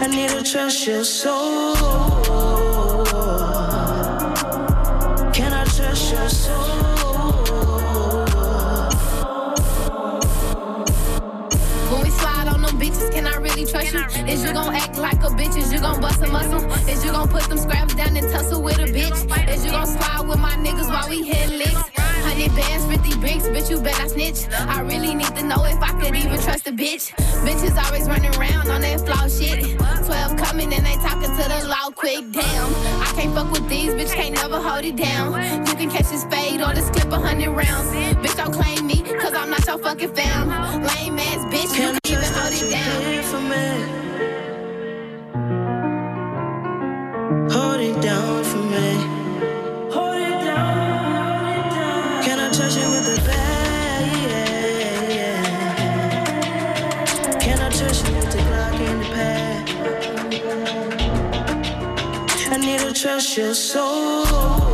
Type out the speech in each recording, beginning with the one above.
I need to trust your soul. Can I trust your soul? When we slide on them bitches, can I really trust you? Is you gon' act like a bitch? Is you gon' bust a muscle? Is you gon' put them scraps down and tussle with a bitch? Is you gon' slide with my niggas while we hit licks? 100 bands, 50 bricks, bitch, you better snitch. I really need to know if I could even trust a bitch. Bitches always running around on that flaw shit. 12 coming and they talking to the law quick. Damn, I can't fuck with these, bitch, can't never hold it down. You can catch this fade or this clip 100 rounds. Bitch, don't claim me, cause I'm not your fucking fam. Lame ass bitch, you can't even hold it down. Hold it down for me. Hold it down. Can I touch it with a bag? Yeah. Can I touch it with the Glock in the pad? I need to trust your soul.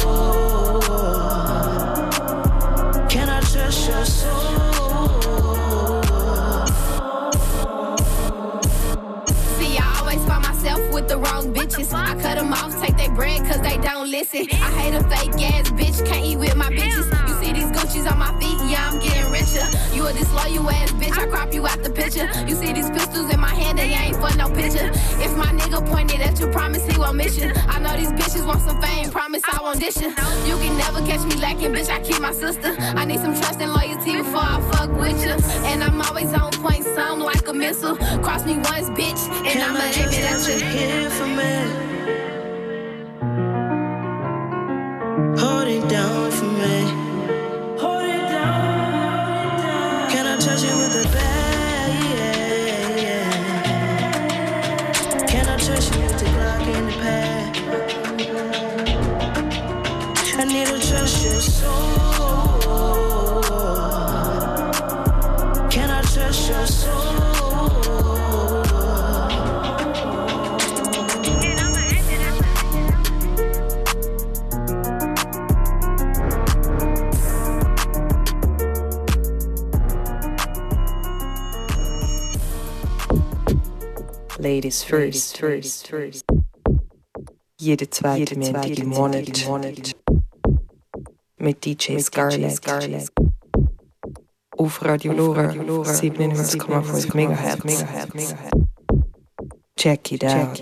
Can I trust your soul? With the wrong bitches, I cut them off, take their bread cause they don't listen. I hate a fake ass bitch, can't eat with my bitches. You see these Gucci's on my feet, yeah, I'm getting richer. You a disloyal ass bitch, I crop you out the picture. You see these pistols in my hand, they ain't for no picture. If my nigga pointed at you, promise he won't miss you. I know these bitches want some fame, promise I won't dish you. You can never catch me lacking, bitch, I keep my sister. I need some trust and loyalty before I fuck with you. And I'm always on point, some like a missile. Cross me once, bitch, and I'ma aim it at you. Here for me. Hold it down for me. Hold it down. Can I touch it with a bag? Yeah. Can I touch it with the Glock in the pad? I need to trust your soul. Can I trust your soul? Ladies first. Jede zweite Montag im Monat. Mit DJ Scarlett. Auf Radio Lora 97,5 MHz. Check it out.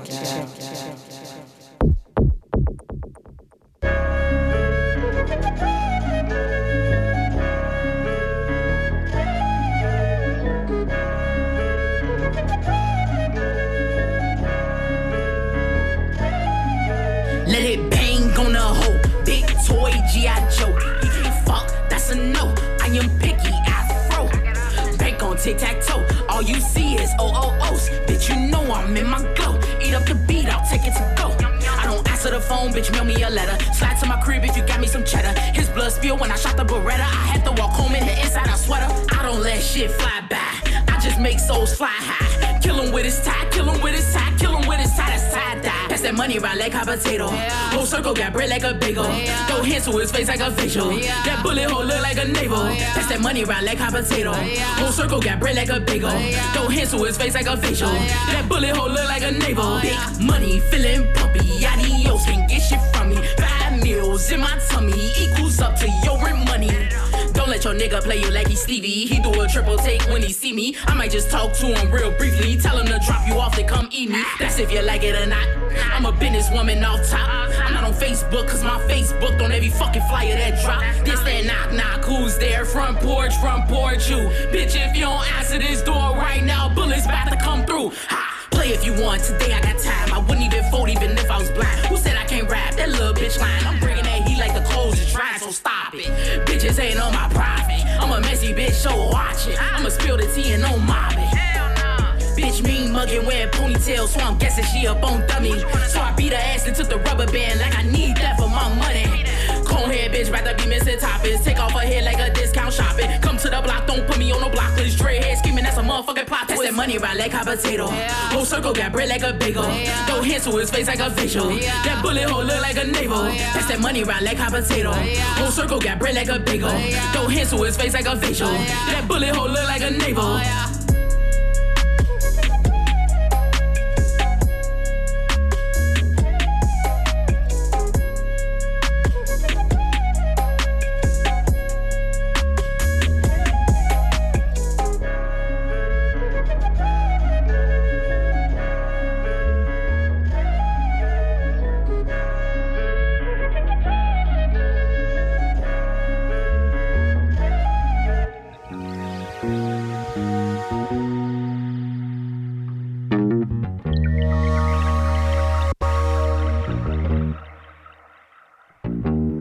Let it bang on the hoe, big toy G.I. Joe. You can't fuck, that's a no. I am picky, afro. Bank on tic-tac-toe, all you see is OOOs. Bitch, you know I'm in my glow. Eat up the beat, I'll take it to go. I don't answer the phone, bitch, mail me a letter. Slide to my crib if you got me some cheddar. His blood spilled when I shot the Beretta. I had to walk home in the inside a sweater. I don't let shit fly by, I just make souls fly high. Kill him with his tie, kill him with his tie, kill him with his tie, that's tie-dye. Pass that money around like hot potato. Whole circle got bread like a bagel. Throw hands to his face like a facial. That bullet hole look like a navel. Pass that money around like hot potato. Whole circle got bread like a bagel. Throw hands to his face like a facial. That bullet hole look like a navel. Big money, feeling pumpy. Adios, can't get shit from me. 5 meals in my tummy equals up to your rent money. Don't let your nigga play you like he's Stevie. He do a triple take when he see me. I might just talk to him real briefly. Tell him to drop you off and come eat me. That's if you like it or not. I'm a businesswoman off top. I'm not on Facebook cause my Facebook on every fucking flyer that drop. This that knock, who's there? Front porch, you. Bitch, if you don't answer this door right now, bullets about to come through. Ha! Play if you want, today I got time. I wouldn't even vote even if I was blind. Who said I can't rap? That little bitch line. I'm bringing that heat like the clothes is dry, so stop it. Bitches ain't on my profit. I'm a messy bitch, so watch it. I'ma spill the tea and no mob it. Bitch mean muggin' wearing ponytail, so I'm guessing she a bone dummy. So I beat her ass and took the rubber band like I need that for my money. Conehead bitch, rather be missing toppings. Take off her head like a discount shopping. Come to the block, don't put me on no block list. Dread head scheming, that's a motherfucking plot. Pass that money around like hot potato. Whole circle got bread like a bagel. Throw hands to his face like a facial. That bullet hole look like a navel. Pass that money around like hot potato. Whole circle got bread like a bagel. Throw hands to his face like a facial. That bullet hole look like a navel.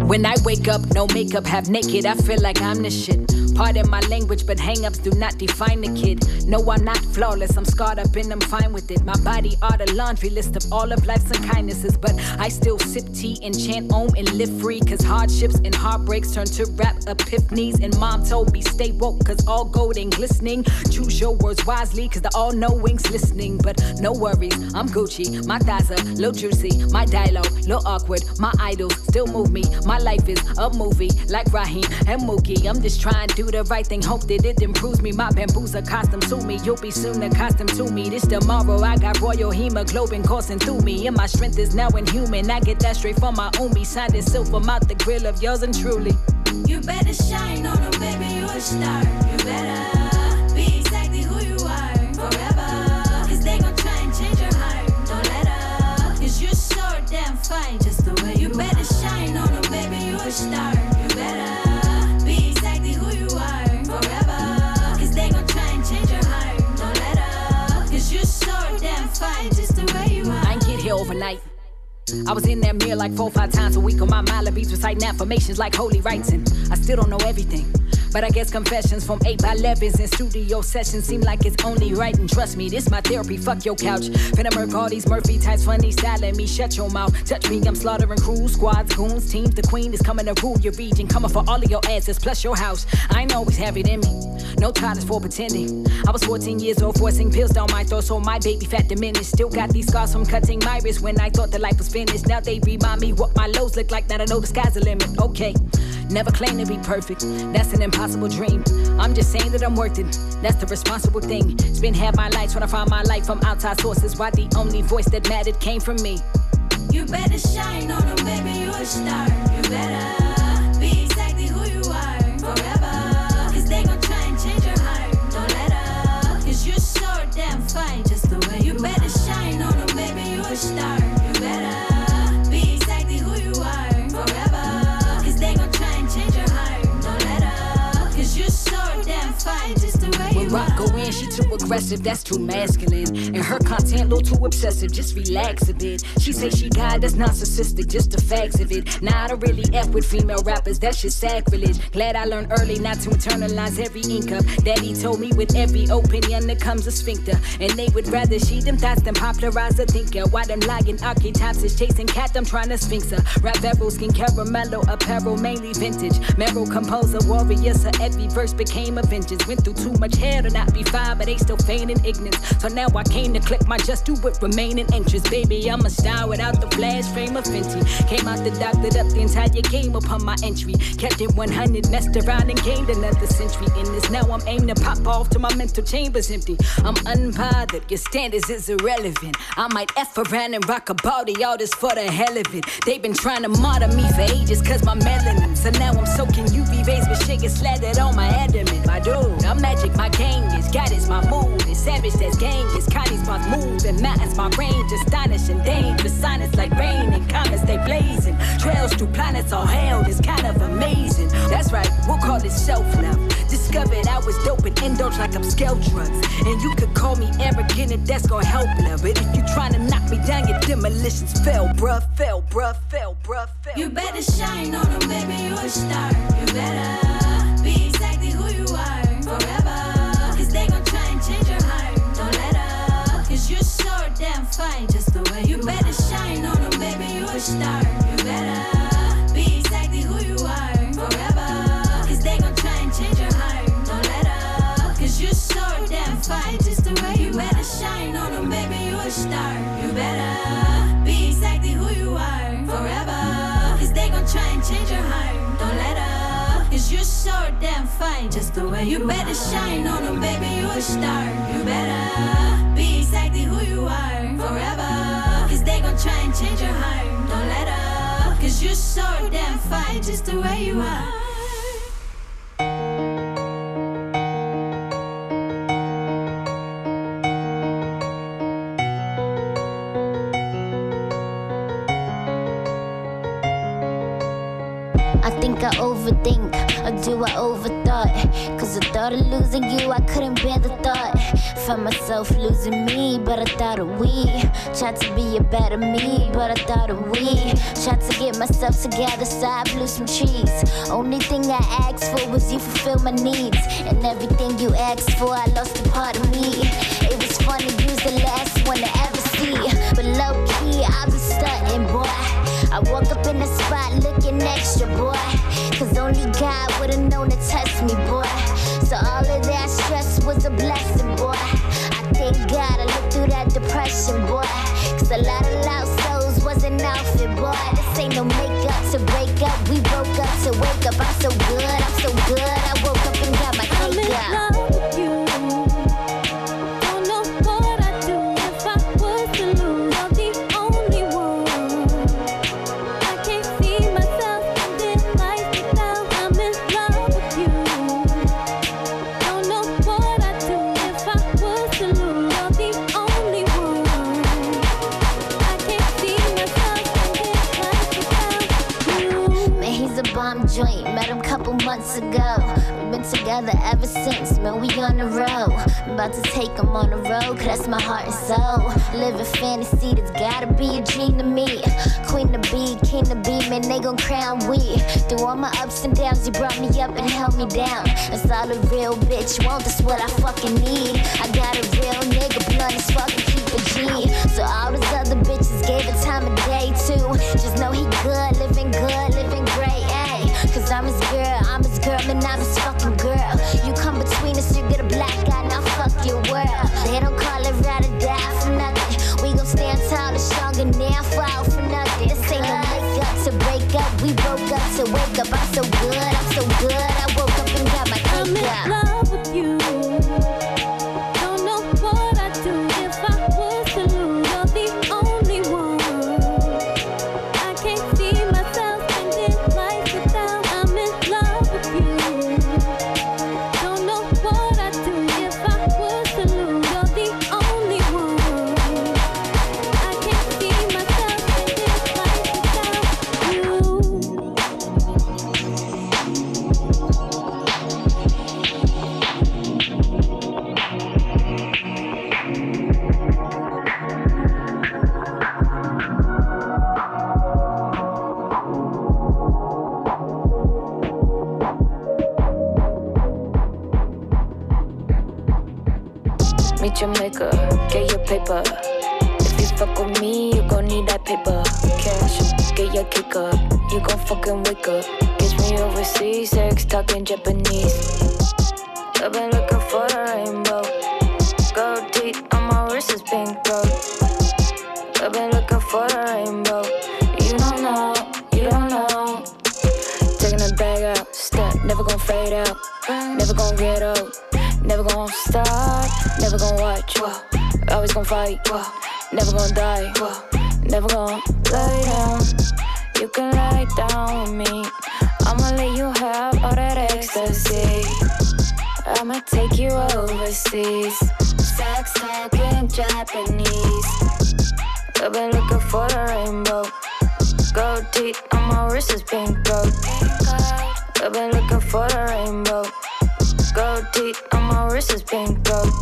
When I wake up, no makeup, half naked, I feel like I'm the shit. Pardon my language, but hang-ups do not define the kid. No, I'm not flawless, I'm scarred up and I'm fine with it. My body are the laundry list of all of life's unkindnesses, but I still sip tea and chant om and live free, cause hardships and heartbreaks turn to rap epiphanies. And mom told me stay woke, cause all gold ain't glistening. Choose your words wisely, cause the all-knowing's listening. But no worries, I'm Gucci, my thighs are little juicy, my dialogue, little awkward, my idols still move me. My life is a movie, like Raheem and Mookie. I'm just trying to do the right thing, hope that it improves me. My bamboo's accustomed to me, you'll be soon accustomed to me. This tomorrow, I got royal hemoglobin coursing through me, and my strength is now inhuman. I get that straight from my Umi, signed in silver, mouth the grill of yours and truly. You better shine on them, baby, you a star. You better be exactly who you are forever, cause they gon' try and change your heart. Don't let up, cause you're so damn fine just the way you better shine on them, baby, you a star. You better be exactly who you are forever, cause they gon' try and change your heart. Don't let up, cause you're so damn fine just the way you are. I ain't get here overnight. I was in that mirror like 4 or 5 times a week on my Malibis, reciting affirmations like holy rites, and I still don't know everything. But I guess confessions from 8x11s and studio sessions seem like it's only right. And trust me, this my therapy, fuck your couch. Finna murk all these Murphy types, funny styling me, shut your mouth. Touch me, I'm slaughtering crews, squads, goons, teams. The queen is coming to rule your region, coming for all of your asses, plus your house. I ain't always have it in me, no tolerance for pretending. I was 14 years old, forcing pills down my throat, so my baby fat diminished. Still got these scars from cutting my wrist when I thought the life was finished. Now they remind me what my lows look like, now I know the sky's the limit. Okay, never claim to be perfect, that's an impossible dream. I'm just saying that I'm worth it, that's the responsible thing. Spend half my life trying to find my life from outside sources, why the only voice that mattered came from me. You better shine on them, baby, you a star. You better be exactly who you are forever, cause they gon' try and change your heart. Don't let up, cause you're so damn fine just the way you better shine on them, baby, you a star. You better be exactly who you are forever, cause they gon' try and change your heart. Don't let up, cause you're so damn fine just the way you are. When Rock go in, she too aggressive, that's too masculine. And her content a little too obsessive, just relax a bit. She say she got that's narcissistic, just the facts of it. Now I don't really F with female rappers, that's just sacrilege. Glad I learned early not to internalize every ink up. Daddy told me with every opinion there comes a sphincter, and they would rather she them thoughts than popularize a thinker. Why them lying archetypes is chasing cat, I'm trying to sphinx her. Rap barrel, skin caramello, apparel mainly vintage. Meryl composer, warrior, so every verse became a vengeance. Went through too much hair to not be fine, but they still feigning ignorance. So now I came to click my just do with remaining interest. Baby, I'm a star without the flash frame of Fenty. Came out the doctored up the entire game upon my entry. Kept it 100, messed around and gained another century in this. Now I'm aimed to pop off till my mental chamber's empty. I'm unbothered, your standards is irrelevant. I might F around and rock a body, all this for the hell of it. They've been trying to martyr me for ages cause my melanin. So now I'm soaking UV rays with sugar slathered on my adamant. My dude, I'm magic, my gang is God is my mood. It's savage, that's gang is Connie's my move. And mountains my range, astonishing, dangerous. Sonnets like rain and comets, they blazing. Trails through planets all held, it's kind of amazing. That's right, we'll call it self-love. Discovered I was dope and indulged like upscale drugs. And you could call me arrogant and that's gonna help love. But if you trying to knock me down, your demolitions fell, bruh, fell, bruh, fell, bruh, fell. You better shine on them, baby, you a star. You better be exactly who you are forever, cause they gon' try and change your heart. Don't let up, cause you're so damn fine just the way you better shine on them, baby, you a star. You better be exactly who you are forever, cause they gon' try and change your heart. Don't let up, cause you're so damn fine just the way you better shine on them, baby, you a star. You better be exactly who you are forever, cause they gon' try and change your heart. Don't let up, cause you're so damn fine just the way you better shine on them, baby, you a star. You better be exactly who you are forever, cause they gon' try and change your heart. Don't let up, cause you're so damn fine just the way you are. I think I overthink, or do I overthought? Cause the thought of losing you, I couldn't bear the thought. Found myself losing me, but I thought of we. Tried to be a better me, but I thought of we. Tried to get myself together, so I blew some trees. Only thing I asked for was you fulfill my needs. And everything you asked for, I lost a part of me. It was funny, you was the last one to ever see. But low key, I be stunting, boy. I woke up in the spot looking extra, boy. Cause only God would've known to test me, boy. So all of that stress was a blessing, boy. I thank God I lived through that depression, boy. Cause a lot of lost souls wasn't outfit, boy. This ain't no makeup to break up. We broke up to wake up. I'm so good, I'm so good. I woke up and got my cake up. I'm in love with you. Don't know what I'd do if I was to lose. You're the only one. I can't see myself ending life without. I'm in love with you. Don't know what I'd do if I was to lose. You're the only one. I can't see myself ending life without you. Man, he's a bomb joint. Met him couple months ago. We've been together ever since. Man, we on the road. I'm about to take him on the road, cause that's my heart and soul. Live a fantasy that's gotta be a dream to me. Queen to be, king to be, man, they gon' crown we. Through all my ups and downs, you brought me up and held me down. That's all a real bitch want, that's what I fucking need. I got a real nigga, blunt as fuck and keep a G. So all those other bitches gave it time of day too. Just know he good, living great, ayy. Cause I'm his girl, man, I'm his fucking girl. You come between us, you get a black eye, now fuck your world. They don't call it ride or die for nothing. We gon' stand tall and strong and never fall for nothing. This ain't no makeup to break up. We broke up to wake up. I'm so good, I'm so good. I woke up and got my I'm cake in up. love with you. Don't know what I'd do if I was to lose. You're the only one. I can't see myself ending life without. I'm in love with you. Don't know what I'd do if I was to lose. You're the only one. I can't see myself ending life without you. Meet your maker, get your paper. If you fuck with me, you gon' need that paper. Cash, get your kick up. You gon' fucking wake up. Catch me overseas, sex talking Japanese. I've been looking for the rainbow. Gold teeth on my wrist is pink gold. I've been looking for the rainbow. You don't know, you don't know. Taking the bag out, step, never gon' fade out. Never gon' get old. Never gon' stop, never gon' watch, always gon' fight, never gon' die, never gon' lay down. You can lie down with me, I'ma let you have all that ecstasy. I'ma take you overseas, sex talking Japanese. I've been looking for the rainbow. Gold teeth on my wrist is pink gold. I've been looking for the rainbow. Gold teeth on my wrist is pink gold.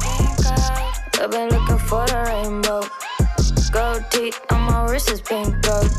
I've been looking for the rainbow. Gold teeth on my wrist is pink gold.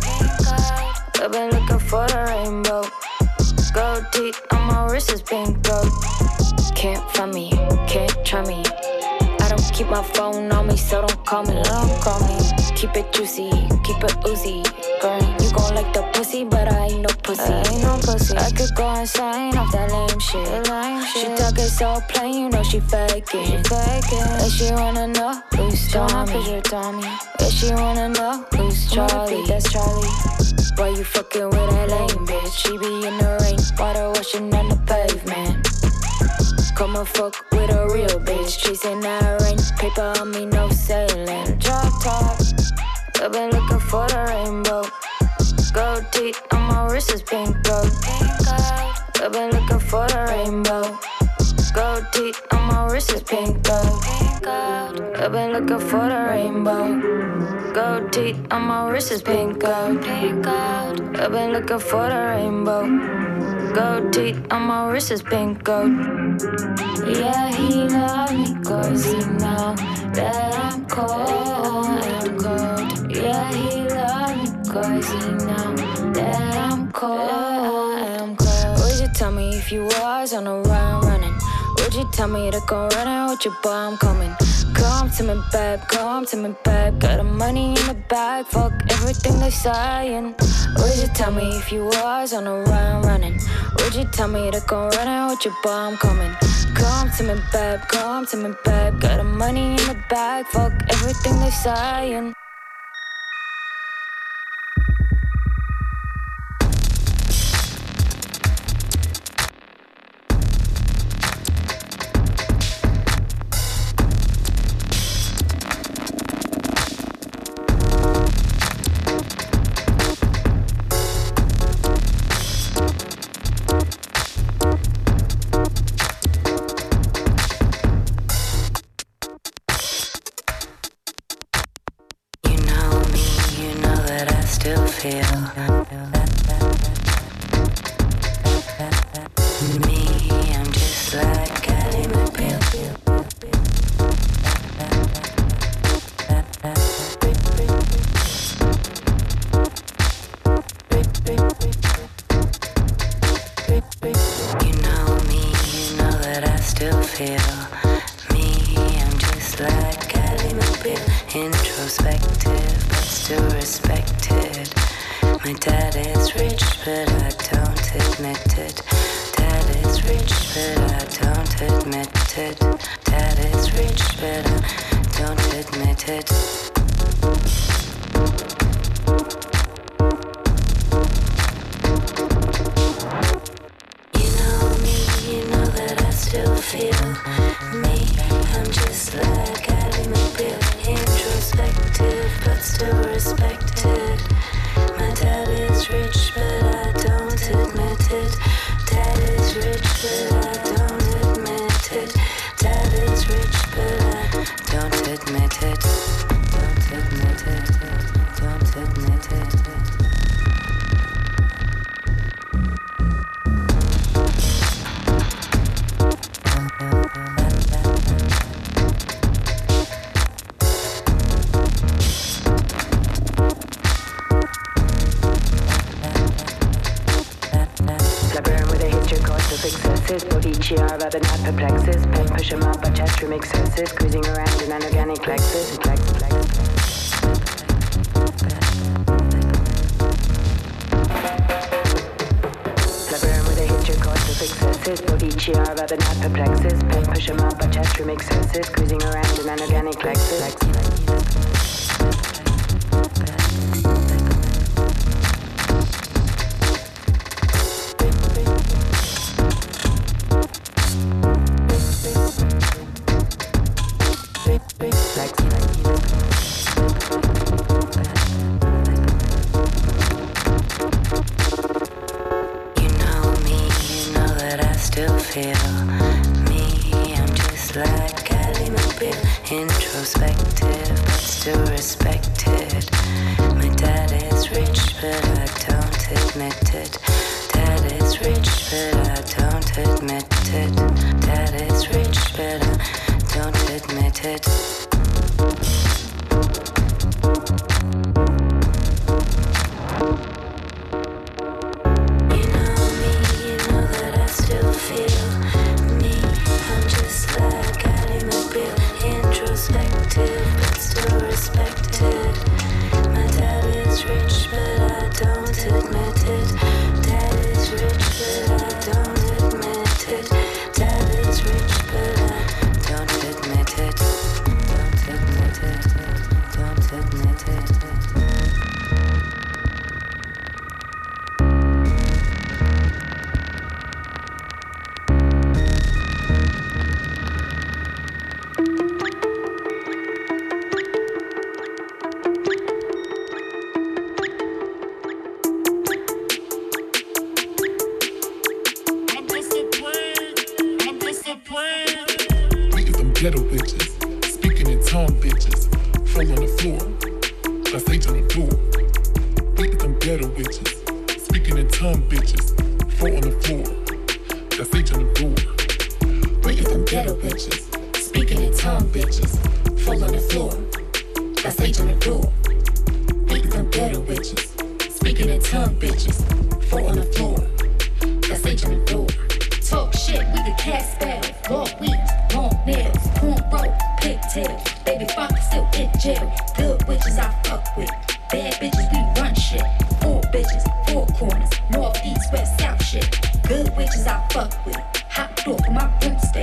I've been looking for the rainbow. Gold teeth on my wrist is pink gold. Can't find me, can't try me. I don't keep my phone on me, so don't call me, don't call me. Keep it juicy, keep it oozy. Girl, you gon' like the pussy, but I ain't no pussy. I could go insane off that lame shit. She talking so plain, you know she faking. And she wanna know who's Tommy. And she wanna know who's Charlie. That's Charlie. Why you fucking with that lame bitch? She be in the rain, water washing on the pavement. Come and fuck with a real bitch. Chasing that rain, paper on me, no sailing. Drop top, I've been looking for the rainbow. Gold teeth on my wrist is pink gold. I've been looking for the rainbow. Gold teeth on my wrist is pink gold. I've been looking for the rainbow. Gold teeth on my wrist is pink gold. I've been looking for the rainbow. gold teeth on my wrist is pink gold. Yeah, he love me cause he know that I'm cold. Yeah, he love me cause he know that I'm cold. Would you tell me if you was on a run running? Would you tell me to go running with your boy? I'm coming. Come to me, babe, come to me, babe. Got the money in the bag, fuck everything they saying. Would you tell me if you was on a run running? Would you tell me to go running with your boy? I'm coming. Come to me, babe, come to me, babe. Got the money in the bag, fuck everything they saying. ghetto bitches, speaking in tongue bitches, fall on the floor, I say to the door. Beat them ghetto bitches, speaking in tongue bitches, fall on the floor. Dumb bitches, fall on the floor. That's H on the door. Talk shit, we can cast spells. Long weeds, long nails, cornrow, pigtails. Baby father still in jail. Good witches I fuck with. Bad bitches, we run shit. 4 bitches, 4 corners. North, east, west, south shit. Good witches I fuck with. Hot door for my broomstick.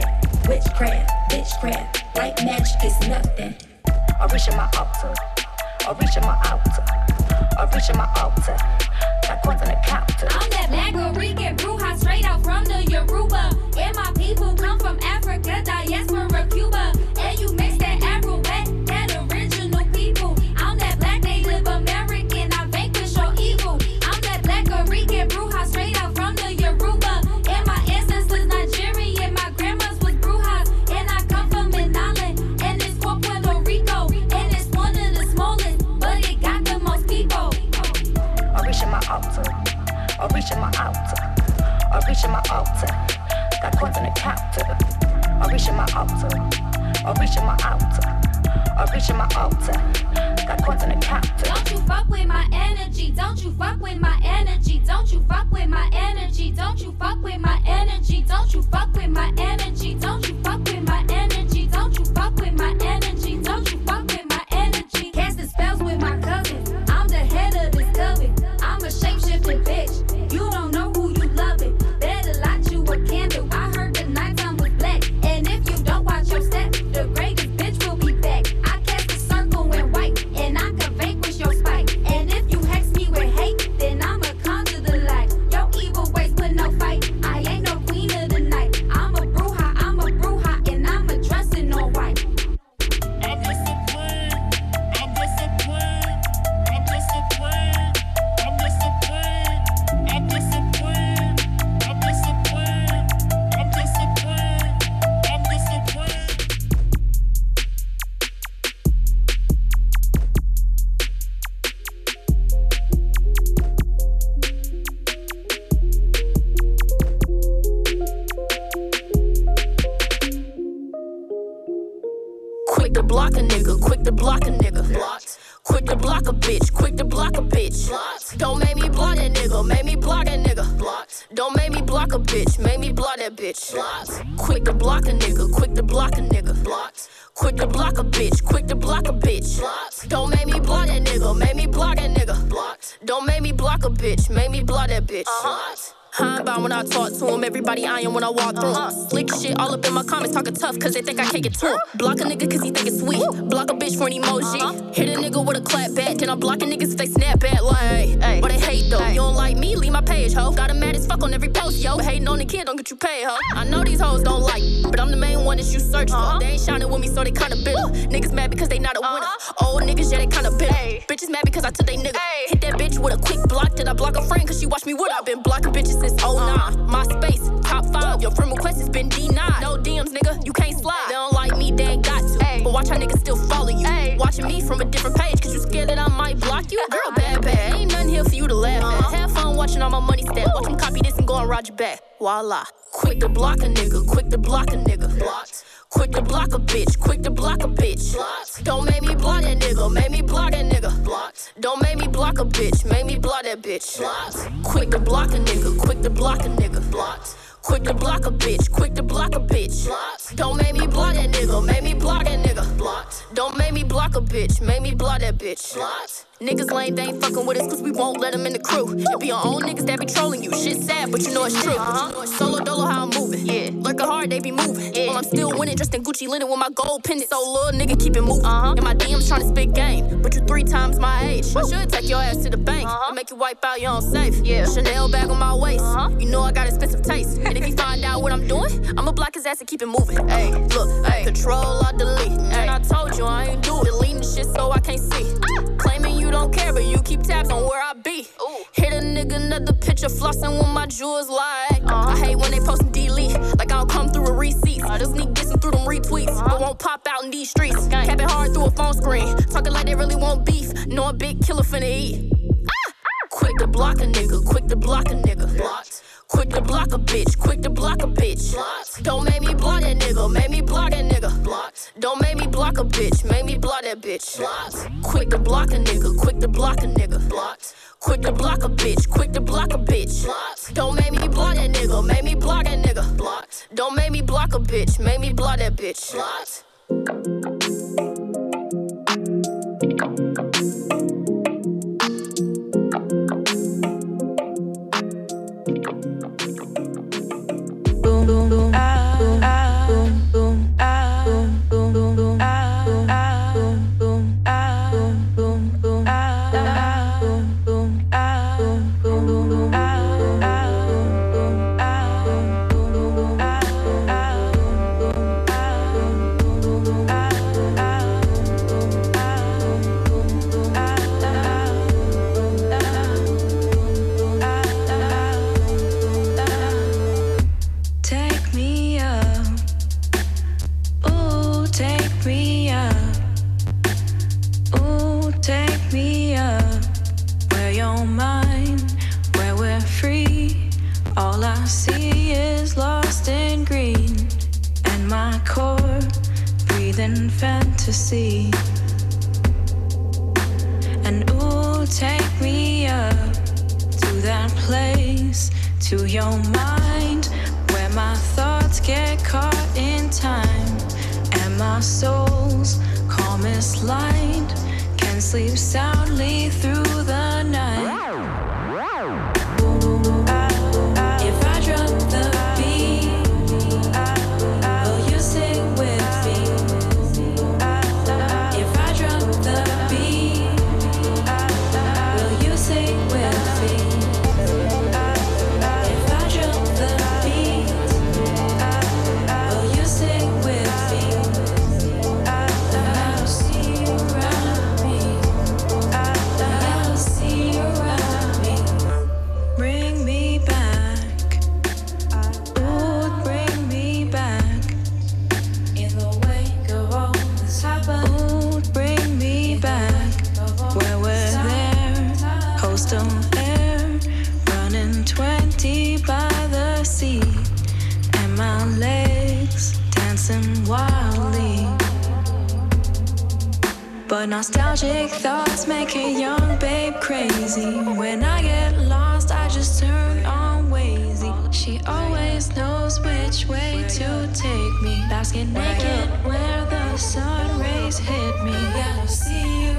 Witchcraft, like magic is nothing. I reach in my altar. I reach in my altar. I reach in my altar. Got coins on the counter. I'm that black Rican bruja straight out from the Yoruba. And my people come from Africa, diaspora, Cuba. And you mix that Afro wet, that original people. I'm that black Native American, I vanquish your evil. I'm that black Rican bruja straight out from the Yoruba. And my ancestors Nigerian, my grandma's was brujas. And I come from Manala, and it's called Puerto Rico. And it's one of the smallest, but it got the most people. I reach in my altar. I reach in my altar. I reach in my altar. Got coins on the counter. I reach in my altar. I reach in my altar. I reach in my altar. Got coins on the counter. Don't you fuck with my energy. Don't you fuck with my energy. Don't you fuck with my energy. Don't you fuck with my energy. Don't you fuck with my energy. Don't you fuck with my energy. Don't you fuck with my energy. Don't you fuck with my energy. Casting spells with my cousins. I'm the head of this coven. I'm a shape-shifting bitch. You don't know who you loving. Better light you a candle. I heard the nighttime was black. And if you don't watch your step, the greatest bitch will be back. I cast a circle in white, and I can vanquish your spite. And if you hex me with hate, then I'ma conjure the light. Your evil ways put no fight. I ain't no queen of the night. I'm a bruja, and I'm a dressing all white. I'm disciplined. I'm disciplined. I'm disciplined. I'm disciplined. I'm disciplined. I'm disciplined. I'm disciplined. I'm disciplined. Quick to block a nigga, quick to block a nigga. Blocked. Quick to block a bitch, quick to block a bitch. Blocked. Don't make me block that nigga, make me block that nigga. Blocked. Don't make me block a bitch, make me block that bitch. Blocked. Quick to block a nigga, quick to block a nigga. Blocked. Quick to block a bitch, quick to block a bitch. Blocked. Don't make me block that nigga, make me block that nigga. Blocked. Don't make me block a bitch, make me block that bitch. How about when I talk to him, everybody eyeing when I walk through him. Slick shit all up in my comments, talking tough, cause they think I can't get to him. Block a nigga cause he think it's sweet. Block a bitch for an emoji. Hit a nigga with a clap back, then I'm blocking niggas if they snap back like, hey. But they hate though. You don't like me, leave my page, ho. Got 'em mad as fuck on every post, yo. Hating on the kid, don't get you paid, ho. I know these hoes don't like me, but I'm the main one that you search for. They ain't shining with me, so they kinda bitter. Niggas mad because they not a winner. Old niggas, yeah, they kinda bitter. Bitches mad because I took they nigga. Hit that bitch with a quick block, then I block a friend cause she watch me with. I've been blocking bitches since 09. MySpace, top 5, your friend request has been denied. No DMs, nigga, you can't slide. They don't like me, they ain't got to. But watch how niggas still follow you. Watching me from a different page, cause you scared that I might block you. Girl, bad, ain't nothing here for you to laugh at. Have fun watching all my money stack. Watch them copy this and go and ride your back. Voila. Quick to block a nigga, quick to block a nigga. Blocked. Quick to block a bitch, quick to block a bitch. Blocked. Don't make me block that nigga, make me block that nigga. Blocked. Don't make me block a bitch, make me block that bitch. Blocked. Quick to block a nigga, quick to block a nigga. Blocked. Quick to block a bitch, quick to block a bitch. Blocked. Don't make me block that nigga, make me block that nigga. Blocked. Don't make me block a bitch, make me block that bitch. Blocked. Niggas lame, they ain't fucking with us cause we won't let them in the crew. It be your own niggas that be trolling you. Shit sad, but you know it's true. Solo dolo how I'm moving. Yeah. Lurking hard, they be moving. Yeah. While I'm still winning, dressed in Gucci linen with my gold pendant. So little nigga keep it moving. And my DMs trying to spit game, but you 3 times my age. I should take your ass to the bank and make you wipe out your own safe. Yeah. Chanel bag on my waist. You know I got expensive taste. And if he find out what I'm doing, I'ma block his ass and keep it moving. Hey, look, ay. Control or delete. And I told you I ain't do it. Deleting the shit so I can't see. Claiming you don't care, but you keep tabs on where I be. Hit a nigga another picture, flossing with my jewels like. I hate when they post and delete, like I don't come through a receipt. Just sneak dissing through them retweets, but won't pop out in these streets. Cap it hard through a phone screen, talking like they really want beef. Know a big killer finna eat. Quick to block a nigga, quick to block a nigga. Blocked. Quick to block a bitch, quick to block a bitch. Blocked. Don't make me block that nigga, make me block that nigga. Blocked. Don't make me block a bitch, make me block that bitch. Blocked. Quick to block a nigga, quick to block a nigga. Blocked. Quick to block a bitch, quick to block a bitch. Blocked. Don't make me block that nigga, make me block that nigga. Blocked. Don't make me block a bitch, make me block that bitch. Blocked. Boom boom boom ah ah boom boom ah boom boom boom ah ah boom boom ah boom boom boom ah ah boom boom ah boom boom boom ah ah boom boom ah boom boom boom ah ah boom boom ah boom boom ah Take me up, ooh, take me up, ooh, take me up. Where you're mine, where we're free. All I see is lost in green, and my core breathing fantasy. And ooh, take me up to that place, to your mind, where my thoughts get caught in time, and my soul's calmest light can sleep soundly through the night. If I drop the beat, will you sing with me? If I drop the beat, will you sing with me? If I drop the beat, will you sing with me? I'll see you around me. I'll see you around me. Bring me back. Ooh, bring me back. In the wake of all this happened. Ooh, bring me back. Where we're there, coastal air, running 20 by the sea, and my legs dancing wildly. But nostalgic thoughts make a young babe crazy. When I get lost, I just turn on Wazy. She always knows which way to take me. Basking naked where the sun rays hit me. I'll see you